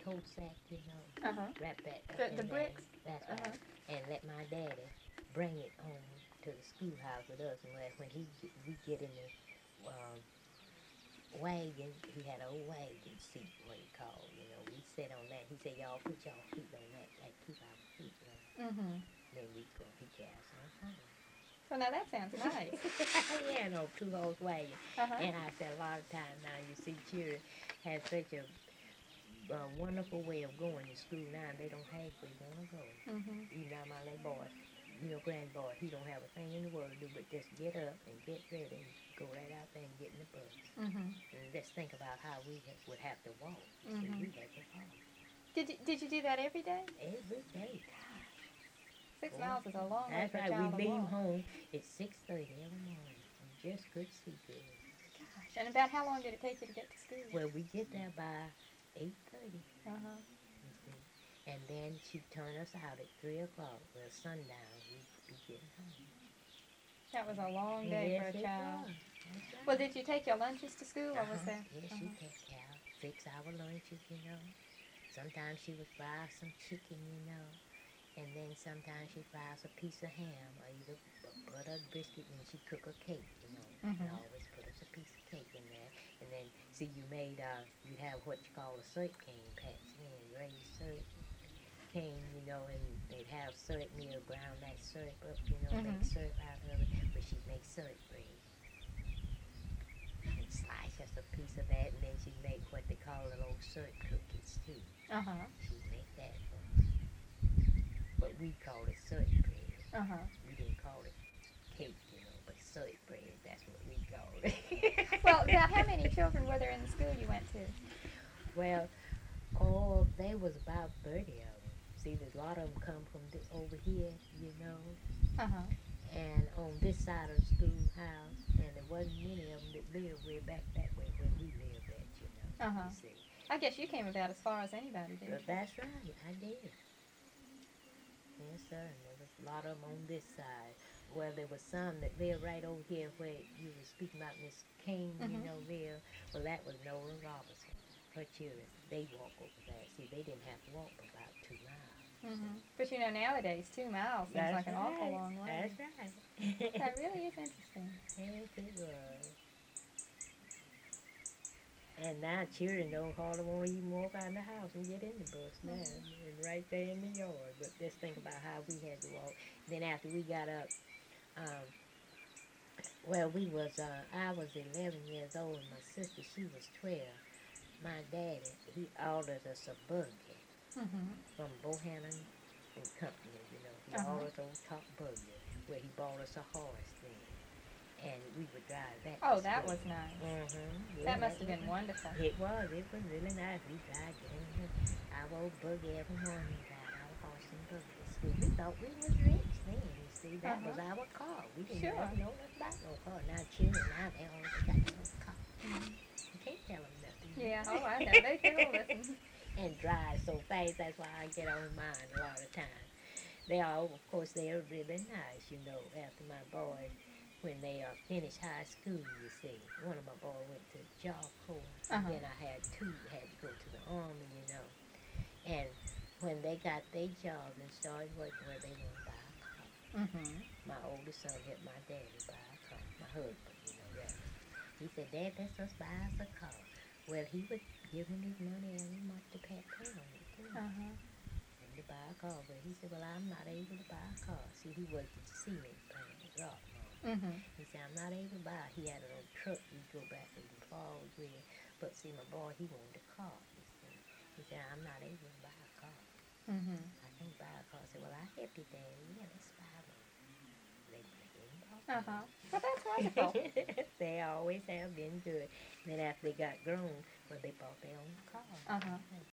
coat sack, wrap that up The in there. bricks. That's right. And let my daddy bring it home to the schoolhouse with us. And when we get in the wagon, he had an old wagon seat, what he called, we sit on that. He said, y'all put y'all feet on that. That keep our feet warm. Then we go, he carries us home. So now that sounds nice. Yeah, no, two-horse wagon. And I said a lot of times now, you see, children have such a wonderful way of going to school now. They don't halfway want to go. Even now my little boy, grandboy, he don't have a thing in the world to do but just get up and get ready and go right out there and get in the bus. And just think about how we would have to walk. See, we had to walk. Did you do that every day? Every day. 6 miles is a long way That's for a right. child We to leave walk. home at 6:30 every morning. We just could see good. Gosh, and about how long did it take you to get to school? Well, we get there by 8:30. You see, and then she'd turn us out at 3 o'clock. Well, sundown, we'd be getting home. That was a long day Yes, for a it child. was. That's right. Well, did you take your lunches to school, or was there? Yes, she take out 6-hour lunches, Sometimes she would fry some chicken, and then sometimes she fries a piece of ham or either butter biscuit, and she cook a cake, And always put us a piece of cake in there. And then, see, you have what you call a syrup cane, Patsy, and raised syrup cane, and they'd have syrup meal, ground that syrup up, make syrup out of it, but she'd make syrup bread. And slice us a piece of that, and then she'd make what they call little syrup cookies, too. She'd make that for us. But we called it syrup bread. We didn't call it cake, but syrup bread, that's what we called it. Well, now, how many children were there in the school you went to? Well, there was about 30 of them. See, there's a lot of them come from over here, and on this side of the schoolhouse, and there wasn't many of them that lived way back that way where we lived at, you see. I guess you came about as far as anybody did. But that's right, I did. Yes, sir, and there was a lot of them on this side. Well, there was some that lived right over here where you were speaking about Miss King, there. Well, that was Nolan Robinson. Her children, they walk over there. See, they didn't have to walk about 2 miles. But nowadays 2 miles seems like an awful long way. That's right. That really is interesting. Yes, it was. And now children don't hardly want to even walk out of the house and get in the bus now. And right there in the yard. But just think about how we had to walk. Then after we got up, I was 11 years old and my sister, she was 12. My daddy, he ordered us a buggy from Bohannon and Company, He ordered us old top buggy where he bought us a horse then. And we would drive that. Oh, that was nice. Yeah, That must have been wonderful. It was really nice. We drive our old buggy every morning. We drive our horse and buggy to school. We thought we was rich then. You see, that was our car. We didn't know nothing about no car. Now children, now they always got no car. You can't tell them nothing. Yeah, oh, I know. They do listen. And drive so fast. That's why I get on mine a lot of times. They are, of course, they are really nice, after my boys. When they finished high school, you see. One of my boys went to Job Corps, and then I had 2 that had to go to the Army, And when they got their jobs and started working, well, they wanted to buy a car. My oldest son helped my daddy buy a car, my husband, that. He said, Dad, let's just buy us a car. Well, he would give him his money every month to pay on it, too. And to buy a car, but he said, well, I'm not able to buy a car. See, he worked at the cement plant, rock. He said, I'm not able to buy. He had an old truck he'd go back and forth with. But see, my boy, he wanted a car. He said, I'm not able to buy a car. I can't buy a car. I said, well, I help you, Daddy. Yeah, let's buy one. They bought one. Well, that's wonderful. They always have been good. Then after they got grown, well, they bought their own car.